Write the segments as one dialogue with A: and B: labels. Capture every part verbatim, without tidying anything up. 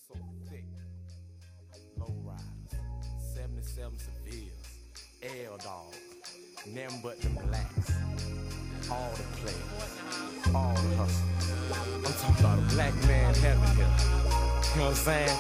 A: so thick. Low riders, seventy-seven Sevilles, L dogs, nothing but them blacks. All the players, all the hustlers. I'm talking about a black man heaven here. You know what I'm saying?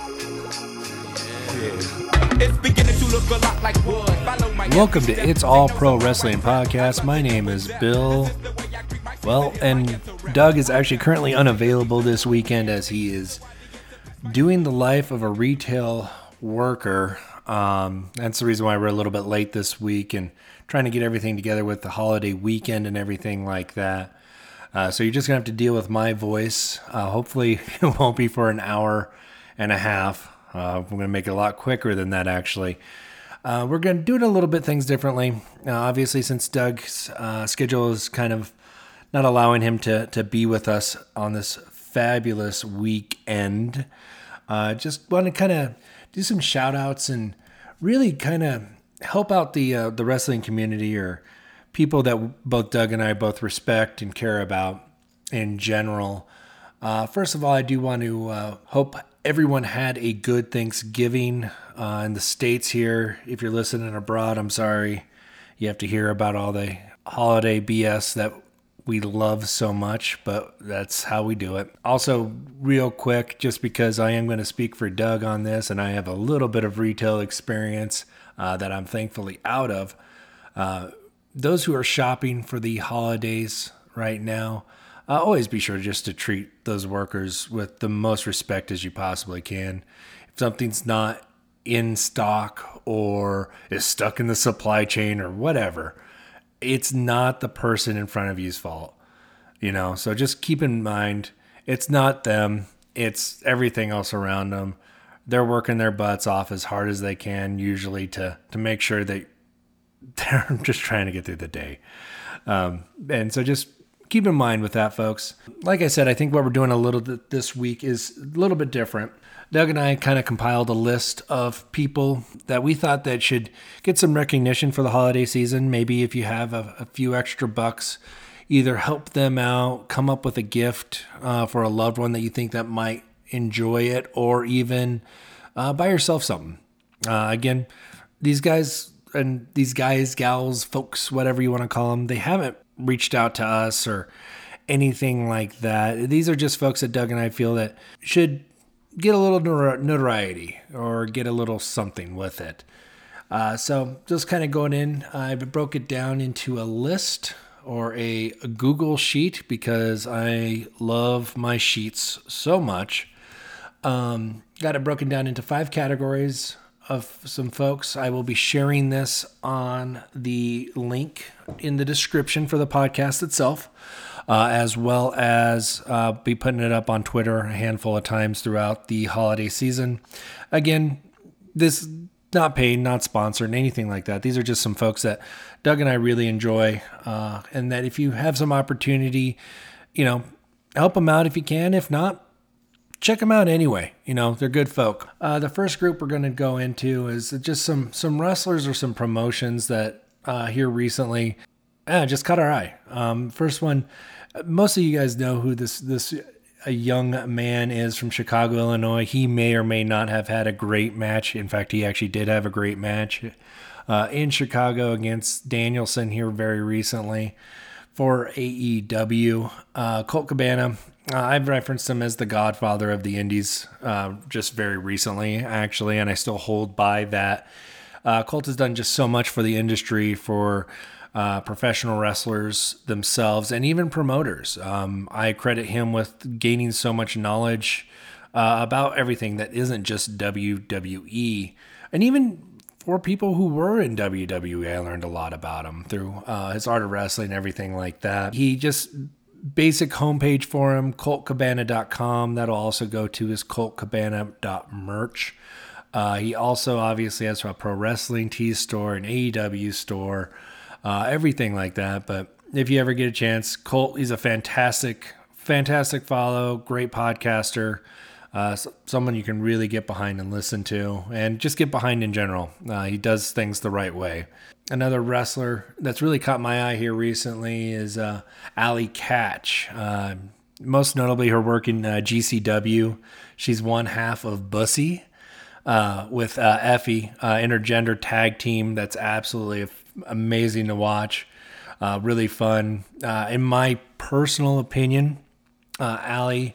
A: Yeah. It's beginning to look a lot like wood. Follow my
B: Welcome to It's All Pro Wrestling Podcast. My name is Bill. Well, and Doug is actually currently unavailable this weekend as he is doing the life of a retail worker. Um, that's the reason why we're a little bit late this week and trying to get everything together with the holiday weekend and everything like that. Uh, so you're just going to have to deal with my voice. Uh, hopefully it won't be for an hour and a half. Uh, we're going to make it a lot quicker than that, actually. Uh, we're going to do it a little bit things differently. Uh, obviously, since Doug's uh, schedule is kind of not allowing him to, to be with us on this fabulous weekend, uh, just want to kind of do some shout outs and really kind of help out the uh, the wrestling community or people that both Doug and I both respect and care about in general. Uh, first of all, I do want to uh, hope everyone had a good Thanksgiving uh, in the States here. If you're listening abroad, I'm sorry you have to hear about all the holiday B S that we love so much, but that's how we do it. Also, real quick, just because I am going to speak for Doug on this, and I have a little bit of retail experience uh, that I'm thankfully out of. Uh, those who are shopping for the holidays right now, uh, always be sure just to treat those workers with the most respect as you possibly can. If something's not in stock or is stuck in the supply chain or whatever, it's not the person in front of you's fault, you know? So just keep in mind, it's not them. It's everything else around them. They're working their butts off as hard as they can, usually to, to make sure that they're just trying to get through the day. Um, and so just keep in mind with that, folks. Like I said, I think what we're doing a little bit this week is a little bit different. Doug and I kind of compiled a list of people that we thought that should get some recognition for the holiday season. Maybe if you have a, a few extra bucks, either help them out, come up with a gift uh, for a loved one that you think that might enjoy it, or even uh, buy yourself something. Uh, again, these guys and these guys, gals, folks, whatever you want to call them, they haven't reached out to us or anything like that. These are just folks that Doug and I feel that should get a little notoriety or get a little something with it. Uh, so just kind of going in, I broke it down into a list or a, a Google sheet because I love my sheets so much. Um, got it broken down into five categories of some folks. I will be sharing this on the link in the description for the podcast itself. Uh, as well as uh, be putting it up on Twitter a handful of times throughout the holiday season. Again, this not paid, not sponsored, anything like that. These are just some folks that Doug and I really enjoy, uh, and that if you have some opportunity, you know, help them out if you can. If not, check them out anyway. You know, they're good folk. Uh, the first group we're going to go into is just some some wrestlers or some promotions that uh, here recently uh, just caught our eye. Um, first one. Most of you guys know who this this a young man is from Chicago, Illinois. He may or may not have had a great match. In fact, he actually did have a great match uh, in Chicago against Danielson here very recently for A E W. Uh, Colt Cabana, uh, I've referenced him as the godfather of the indies uh, just very recently, actually, and I still hold by that. Uh, Colt has done just so much for the industry, for Uh, professional wrestlers themselves, and even promoters. Um, I credit him with gaining so much knowledge uh, about everything that isn't just W W E. And even for people who were in W W E, I learned a lot about him through uh, his art of wrestling and everything like that. He just, basic homepage for him, colt cabana dot com. That'll also go to his colt cabana dot merch. Uh, he also obviously has a pro wrestling tees store, an A E W store, Uh, everything like that. But if you ever get a chance, Colt, he's a fantastic, fantastic follow, great podcaster, uh, someone you can really get behind and listen to, and just get behind in general. Uh, he does things the right way. Another wrestler that's really caught my eye here recently is uh, Allie Katch. Uh, most notably her work in uh, G C W. She's one half of Bussy uh, with uh, Effie, uh, intergender tag team. That's absolutely f- amazing to watch. Uh, really fun. Uh, in my personal opinion, uh, Allie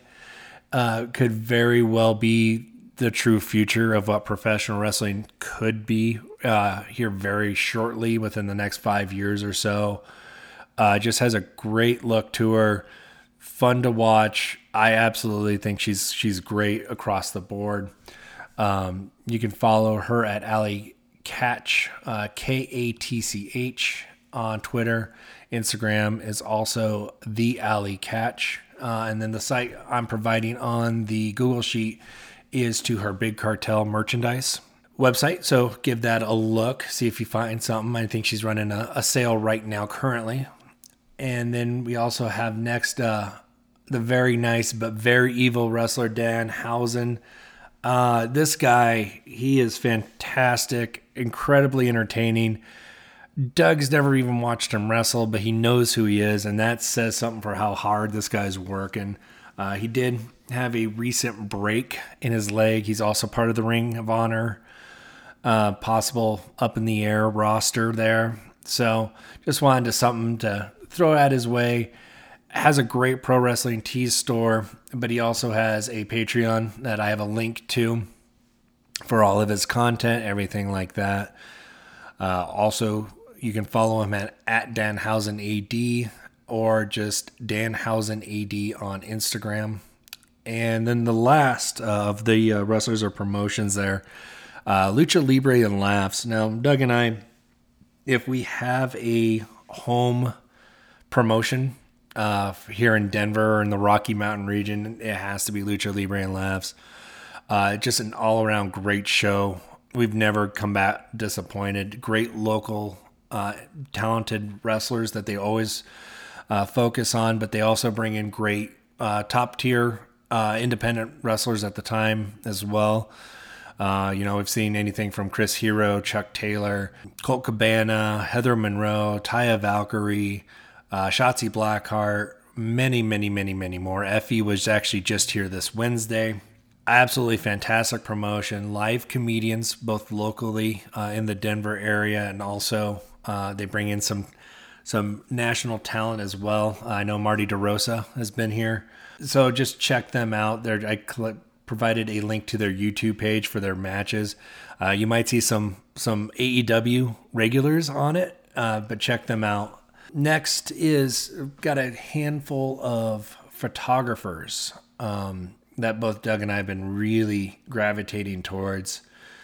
B: uh, could very well be the true future of what professional wrestling could be uh, here very shortly within the next five years or so. Uh, just has a great look to her. Fun to watch. I absolutely think she's she's great across the board. Um, you can follow her at Allie Catch, uh, K A T C H on Twitter. Instagram is also the Allie Catch. Uh, and then the site I'm providing on the Google Sheet is to her Big Cartel merchandise website. So give that a look. See if you find something. I think she's running a, a sale right now currently. And then we also have next uh, the very nice but very evil wrestler Danhausen. Uh, this guy, he is fantastic, incredibly entertaining. Doug's never even watched him wrestle, but he knows who he is, and that says something for how hard this guy's working. Uh, he did have a recent break in his leg. He's also part of the Ring of Honor, uh, possible up in the air roster there. So just wanted to something to throw at his way. Has a great pro wrestling tees store, but he also has a Patreon that I have a link to for all of his content, everything like that. Uh, also, you can follow him at, at DanhausenAD or just DanhausenAD on Instagram. And then the last of the uh, wrestlers or promotions there, uh, Lucha Libre and Laughs. Now, Doug and I, if we have a home promotion uh, here in Denver or in the Rocky Mountain region, it has to be Lucha Libre and Laughs. Uh, just an all-around great show. We've never come back disappointed. Great local, uh, talented wrestlers that they always uh, focus on, but they also bring in great uh, top-tier uh, independent wrestlers at the time as well. Uh, you know, we've seen anything from Chris Hero, Chuck Taylor, Colt Cabana, Heather Monroe, Taya Valkyrie, uh, Shotzi Blackheart, many, many, many, many more. Effie was actually just here this Wednesday. Absolutely fantastic promotion. Live comedians, both locally uh, in the Denver area, and also uh, they bring in some some national talent as well. Uh, I know Marty DeRosa has been here, so just check them out. They're, I cl- provided a link to their YouTube page for their matches. Uh, you might see some some A E W regulars on it, uh, but check them out. Next is got a handful of photographers. Um, that both Doug and I have been really gravitating towards.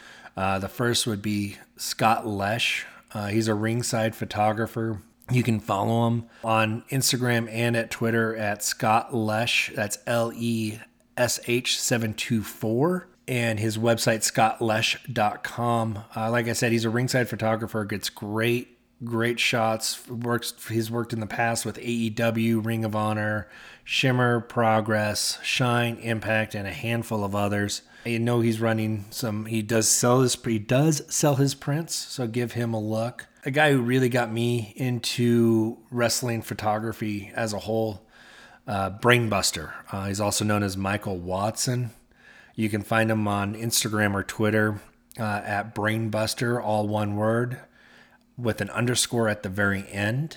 B: Uh, the first would be Scott Lesh. Uh, he's a ringside photographer. You can follow him on Instagram and at Twitter at Scott Lesh. That's L E S H seven two four. And his website, scott lesh dot com. Uh, like I said, he's a ringside photographer. Gets great, great shots. Works. He's worked in the past with A E W, Ring of Honor, Shimmer, Progress, Shine, Impact, and a handful of others. I know he's running some. He does sell his. He does sell his prints, so give him a look. A guy who really got me into wrestling photography as a whole, uh, Brainbuster. Uh, he's also known as Michael Watson. You can find him on Instagram or Twitter uh, at Brainbuster, all one word, with an underscore at the very end.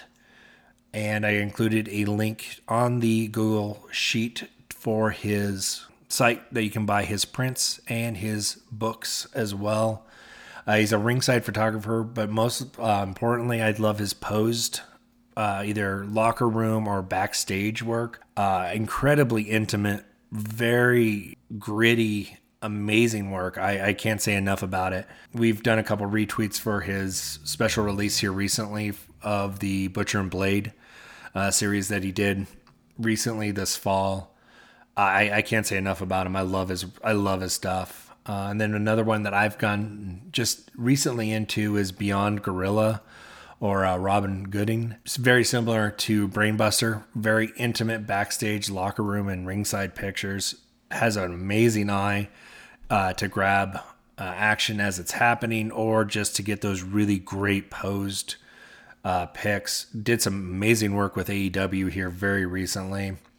B: And I included a link on the Google Sheet for his site that you can buy his prints and his books as well. Uh, he's a ringside photographer, but most uh, importantly, I love his posed, uh, either locker room or backstage work. Uh, incredibly intimate, very gritty, amazing work. I, I can't say enough about it. We've done a couple retweets for his special release here recently of the Butcher and Blade Uh, series that he did recently this fall. I, I can't say enough about him. I love his I love his stuff. Uh, and then another one that I've gone just recently into is Beyond Gorilla, or uh, Robin Gooding. It's very similar to Brainbuster. Very intimate backstage, locker room, and ringside pictures. Has an amazing eye uh, to grab uh, action as it's happening, or just to get those really great posed Uh, picks. Did some amazing work with A E W here very recently.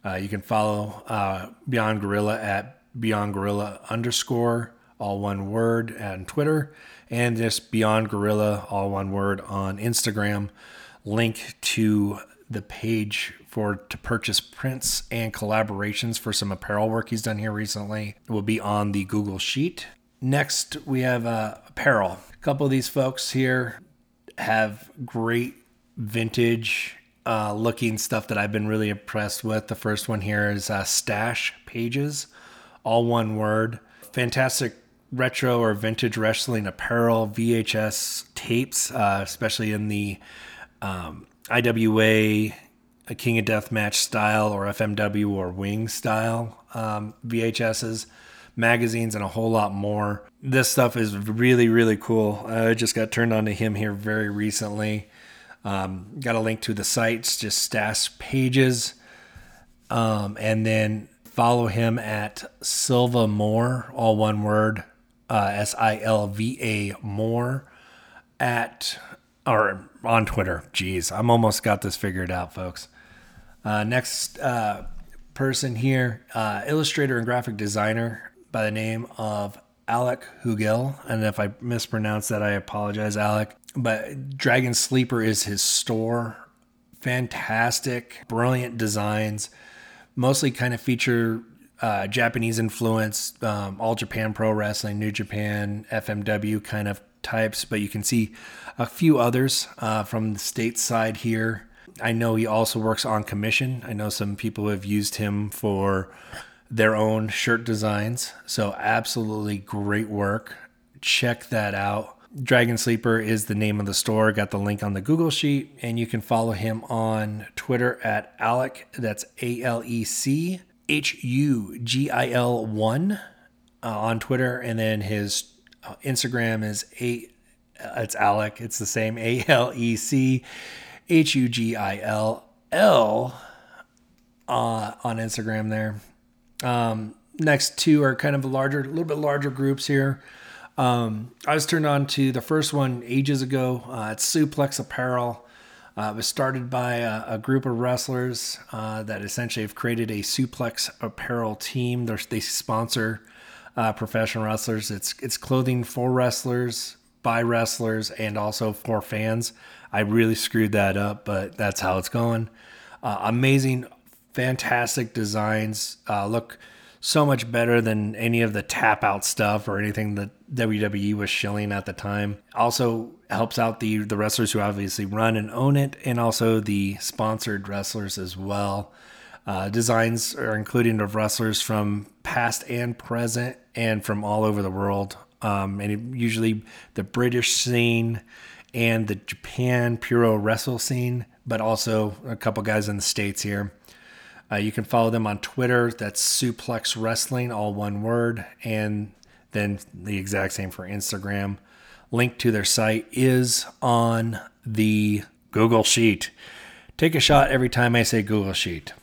B: Uh, you can follow uh, Beyond Gorilla at Beyond Gorilla underscore, all one word, on Twitter, and just Beyond Gorilla, all one word, on Instagram. Link to the page for to purchase prints and collaborations for some apparel work he's done here recently. It will be on the Google Sheet. Next, we have uh, apparel. A couple of these folks here have great vintage uh, looking stuff that I've been really impressed with. The first one here is uh, Stash Pages, all one word. Fantastic retro or vintage wrestling apparel, V H S tapes, uh, especially in the um, I W A, a King of Deathmatch style, or F M W or Wing style um, V H S's, magazines, and a whole lot more. This stuff is really, really cool. I just got turned on to him here very recently. Um, got a link to the sites, just Stash Pages, um, and then follow him at Silva Moore, all one word, uh, S I L V A Moore, at or on Twitter. Jeez, I'm almost got this figured out, folks. Uh, next uh, person here, uh, illustrator and graphic designer by the name of Alec Hugel. And if I mispronounce that, I apologize, Alec. But Dragon Sleeper is his store. Fantastic, brilliant designs. Mostly kind of feature uh, Japanese influence, um, All Japan Pro Wrestling, New Japan, F M W kind of types. But you can see a few others uh, from the stateside here. I know he also works on commission. I know some people have used him for their own shirt designs. So absolutely great work. Check that out. Dragon Sleeper is the name of the store. Got the link on the Google Sheet. And you can follow him on Twitter at Alec. That's A L E C H U G I L one uh, on Twitter. And then his uh, Instagram is a it's Alec. It's the same, A L E C H U G I L L uh, on Instagram there. Um, next two are kind of a larger, a little bit larger groups here. Um, I was turned on to the first one ages ago. Uh, it's Suplex Apparel. Uh, it was started by a, a group of wrestlers uh, that essentially have created a Suplex Apparel team. They're, they sponsor uh, professional wrestlers. It's it's clothing for wrestlers, by wrestlers, and also for fans. I really screwed that up, but that's how it's going. Uh, amazing, fantastic designs. Uh, look so much better than any of the tap out stuff or anything that W W E was shilling at the time. Also helps out the, the wrestlers who obviously run and own it, and also the sponsored wrestlers as well. Uh, designs are including of wrestlers from past and present and from all over the world. Um, and it, usually the British scene and the Japan Puro Wrestle scene, but also a couple guys in the States here. Uh, you can follow them on Twitter. That's Suplex Wrestling, all one word. And then the exact same for Instagram. Link to their site is on the Google Sheet. Take a shot every time I say Google Sheet.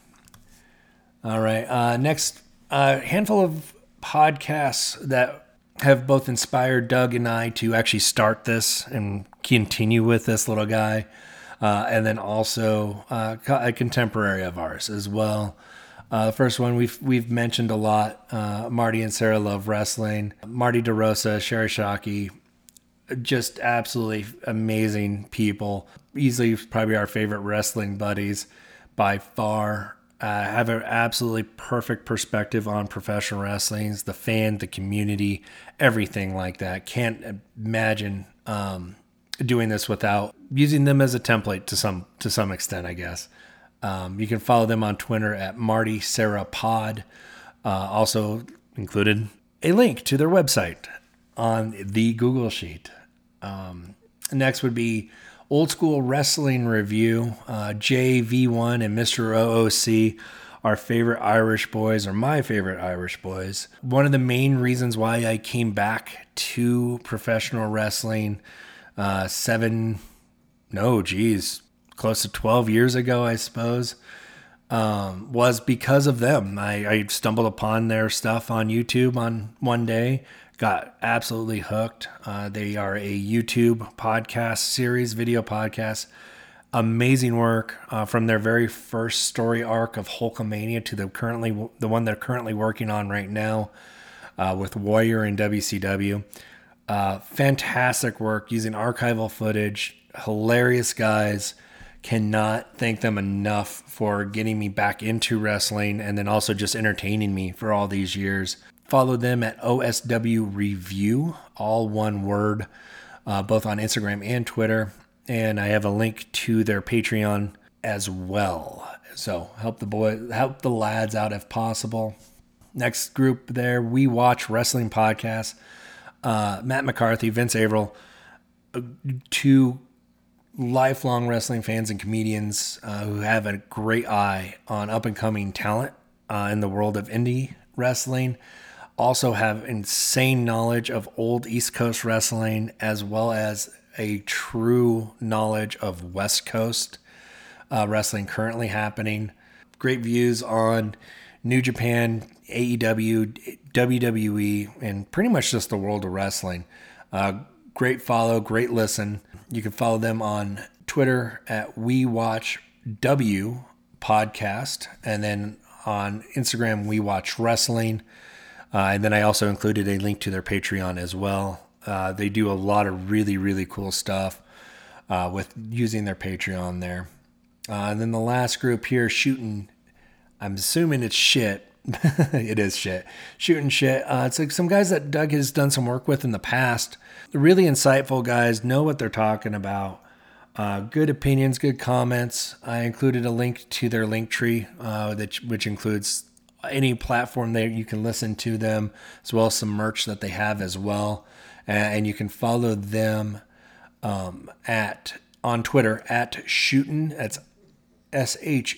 B: All right. Uh, next, a uh, handful of podcasts that have both inspired Doug and I to actually start this and continue with this little guy. Uh, and then also uh, a contemporary of ours as well. Uh, the first one we've we've mentioned a lot, uh, Marty and Sarah Love Wrestling. Marty DeRosa, Sherry Shockey, just absolutely amazing people. Easily probably our favorite wrestling buddies by far. Uh, have an absolutely perfect perspective on professional wrestling, the fan, the community, everything like that. Can't imagine um, doing this without using them as a template to some to some extent, I guess. Um, you can follow them on Twitter at Marty Sarah Pod. Uh, also included a link to their website on the Google Sheet. Um, next would be Old School Wrestling Review. Uh, J V one and Mister O O C, our favorite Irish boys, or my favorite Irish boys. One of the main reasons why I came back to professional wrestling uh, seven, no, geez, close to twelve years ago, I suppose, um, was because of them. I, I stumbled upon their stuff on YouTube on one day. Got absolutely hooked. Uh, they are a YouTube podcast series, video podcast. Amazing work uh, from their very first story arc of Hulkamania to the currently the one they're currently working on right now uh, with Warrior and W C W. Uh, fantastic work using archival footage. Hilarious guys. Cannot thank them enough for getting me back into wrestling and then also just entertaining me for all these years. Follow them at O S W Review, all one word, uh, both on Instagram and Twitter. And I have a link to their Patreon as well. So help the boy, help the lads out if possible. Next group there, We Watch Wrestling Podcast. Uh, Matt McCarthy, Vince Averill, two lifelong wrestling fans and comedians uh, who have a great eye on up-and-coming talent uh, in the world of indie wrestling. Also have insane knowledge of old East Coast wrestling as well as a true knowledge of West Coast uh, wrestling currently happening. Great views on New Japan, A E W, W W E, and pretty much just the world of wrestling. Uh, great follow, great listen. You can follow them on Twitter at We Watch W Podcast, and then on Instagram, We Watch Wrestling. Uh, and then I also included a link to their Patreon as well. Uh, they do a lot of really, really cool stuff uh, with using their Patreon there. Uh, and then the last group here, Shooting, I'm assuming it's shit. It is shit. Shooting shit. Uh, it's like some guys that Doug has done some work with in the past. They're really insightful guys, know what they're talking about. Uh, good opinions, good comments. I included a link to their link tree, uh, that, which includes any platform there you can listen to them, as well as some merch that they have as well. And you can follow them um, at on Twitter at Shootin'. That's S H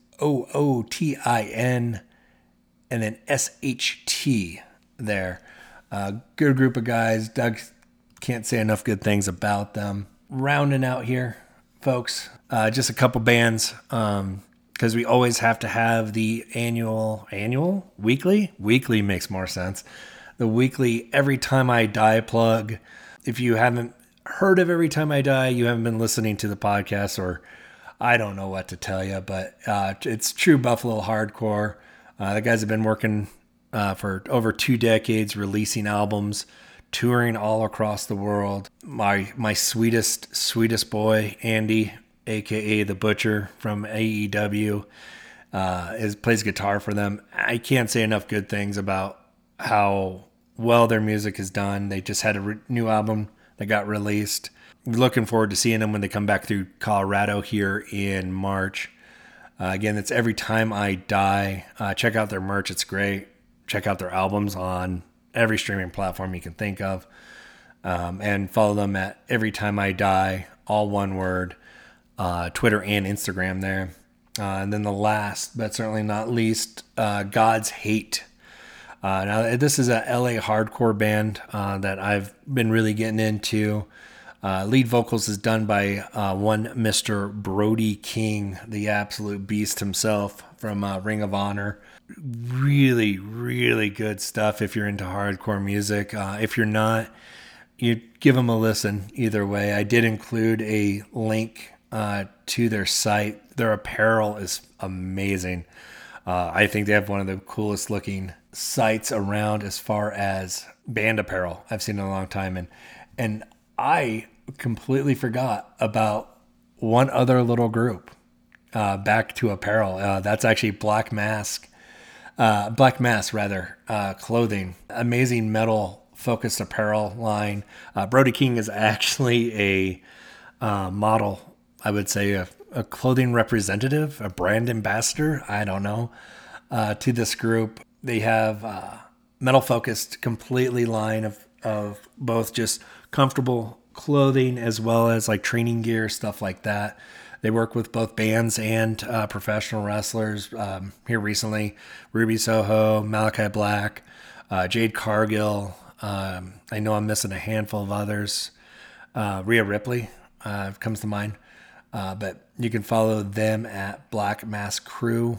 B: O O T I N and then S H T there. Uh, good group of guys. Doug can't say enough good things about them. Rounding out here, folks, uh, just a couple bands um, because we always have to have the annual, annual, weekly? Weekly makes more sense. The weekly Every Time I Die plug. If you haven't heard of Every Time I Die, you haven't been listening to the podcast, or I don't know what to tell you, but uh, it's true Buffalo hardcore. Uh, the guys have been working uh, for over two decades, releasing albums, touring all across the world. My my sweetest, sweetest boy, Andy, a k a. The Butcher from A E W, uh, is plays guitar for them. I can't say enough good things about how well their music is done. They just had a re- new album that got released. Looking forward to seeing them when they come back through Colorado here in March. Uh, again, it's Every Time I Die. Uh, check out their merch. It's great. Check out their albums on every streaming platform you can think of. Um, and follow them at Every Time I Die, all one word, uh, Twitter and Instagram there. Uh, and then the last, but certainly not least, uh, God's Hate. Uh, now, this is a L A hardcore band uh, that I've been really getting into. Uh, lead vocals is done by uh, one Mister Brody King, the absolute beast himself from uh, Ring of Honor. Really, really good stuff if you're into hardcore music. Uh, if you're not, you give them a listen either way. I did include a link uh, to their site. Their apparel is amazing. Uh, I think they have one of the coolest looking sites around as far as band apparel I've seen in a long time. And, and I completely forgot about one other little group uh, back to apparel. Uh, that's actually Black Mask, uh, Black Mass rather, uh, clothing, amazing metal focused apparel line. Uh, Brody King is actually a uh, model, I would say a, a clothing representative, a brand ambassador. I don't know, uh, to this group. They have uh, metal focused completely line of, of both just comfortable clothing as well as like training gear, stuff like that. They work with both bands and uh, professional wrestlers. Um, here recently, Ruby Soho, Malachi Black, uh, Jade Cargill. Um, I know I'm missing a handful of others. Uh, Rhea Ripley uh, comes to mind. Uh, but you can follow them at Black Mask Crew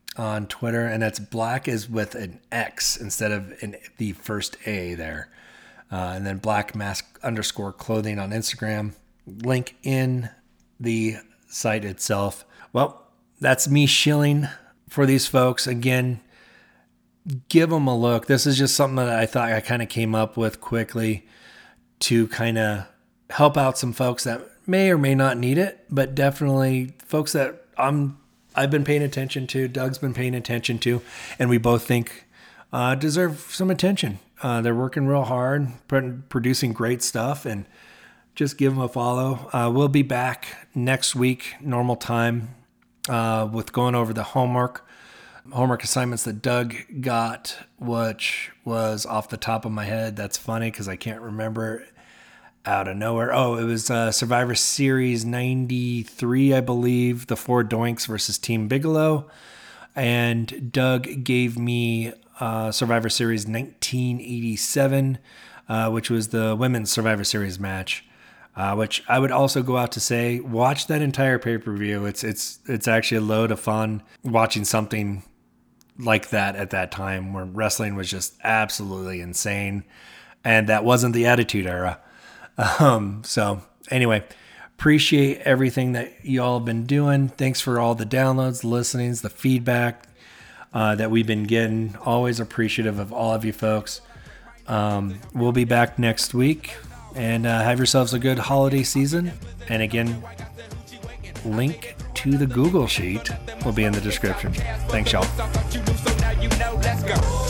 B: on Twitter, and that's Black is with an X instead of an, the first A there. Uh, and then Black Mask underscore clothing on Instagram. Link in the site itself. Well, that's me shilling for these folks. Again, give them a look. This is just something that I thought I kind of came up with quickly to kind of help out some folks that may or may not need it, but definitely folks that I'm, I've been paying attention to, Doug's been paying attention to, and we both think uh, deserve some attention. Uh, they're working real hard, producing great stuff, and just give them a follow. Uh, we'll be back next week, normal time, uh, with going over the homework, homework assignments that Doug got, which was off the top of my head. That's funny because I can't remember out of nowhere. Oh, it was uh, Survivor Series ninety-three, I believe, the Four Doinks versus Team Bigelow. And Doug gave me uh, Survivor Series nineteen eighty-seven, uh, which was the Women's Survivor Series match. Uh, which I would also go out to say, watch that entire pay-per-view. It's it's it's actually a load of fun watching something like that at that time where wrestling was just absolutely insane. And that wasn't the Attitude Era. Um, so anyway, appreciate everything that y'all have been doing. Thanks for all the downloads, the listenings, the feedback uh, that we've been getting. Always appreciative of all of you folks. Um, we'll be back next week. And uh, have yourselves a good holiday season. And again, link to the Google Sheet will be in the description. Thanks, y'all.